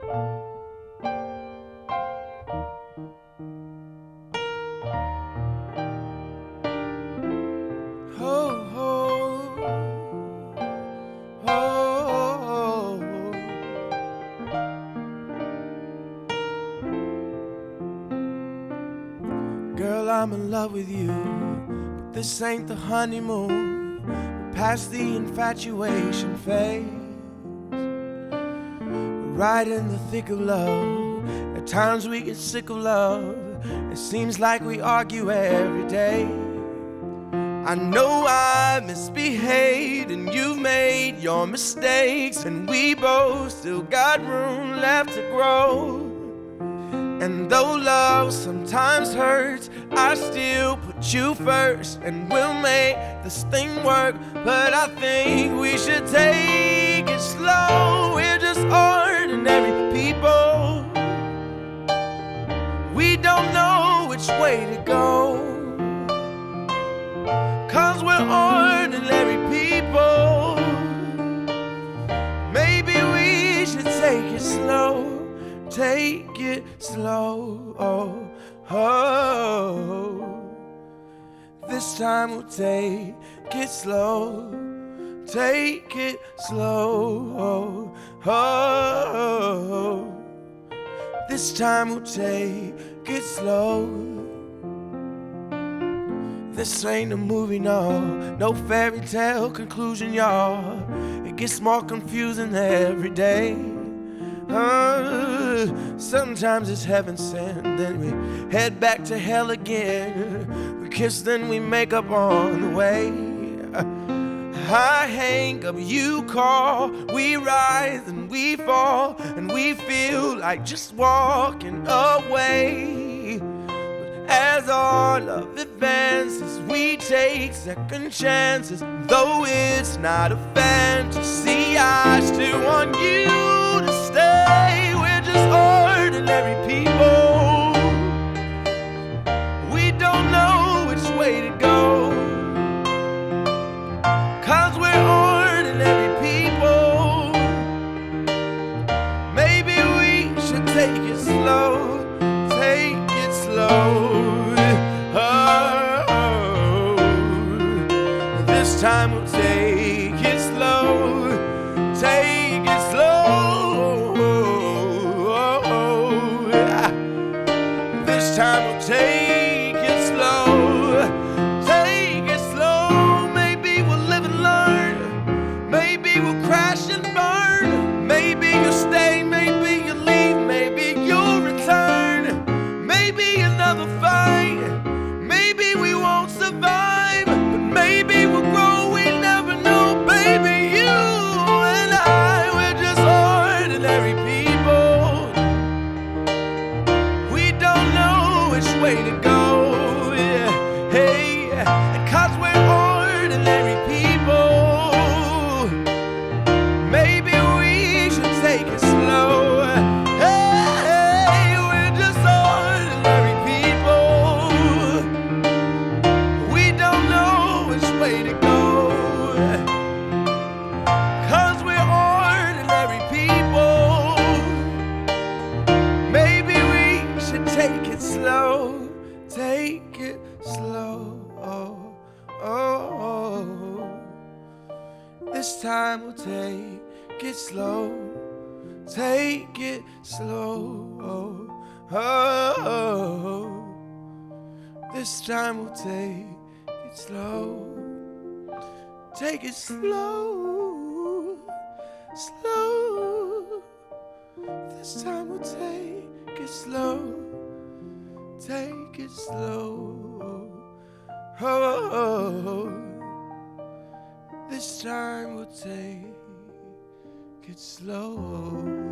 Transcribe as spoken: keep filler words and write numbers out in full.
Girl, I'm in love with you, but this ain't the honeymoon. We're past the infatuation phase. We're right in the thick of love. At times we get sick of love. It seems like we argue every day. I know I misbehaved and you've made your mistakes, and we both still got room left to grow. And though love sometimes hurts, I still put you first, and we'll make this thing work. But I think we should take it slow. We're just ordinary people. We don't know which way to go, 'cause we're ordinary people. Maybe we should take it slow. Take it slow, oh, oh. This time we'll take it slow. Take it slow, oh, oh. This time we'll take it slow. This ain't a movie, no, no fairy tale conclusion, y'all. It gets more confusing every day. Uh, sometimes it's heaven sent, then we head back to hell again. We kiss, then we make up on the way. I hang up, you call, we rise and we fall, and we feel like just walking away. But as our love advances, we take second chances. Though it's not a fantasy, I still want you to stay. We're just ordinary people. We don't know which way to go, 'cause we're ordinary people. Maybe we should take it slow. Take it slow. Oh, this time we'll take it slow. Take it slow. This time we'll take it slow. Take it slow. Maybe we'll live and learn. Maybe we'll crash and burn. Maybe you'll stay, maybe you'll leave, maybe you'll return. Maybe another fight. Maybe we won't survive, but maybe we'll grow. We never know, baby. You and I, we're just ordinary people. We don't know which way to go, yeah. Hey, and 'cause we're ordinary people, maybe we should take it slow. Hey, we're just ordinary people. We don't know which way to go, 'cause we're ordinary people. Maybe we should take it slow. Take it slow, oh, oh, oh. This time we'll take it slow. Take it slow, oh, oh. This time we'll take it slow. Take it slow, slow. This time we'll take it slow. Take it slow, oh. This time we'll take it slow.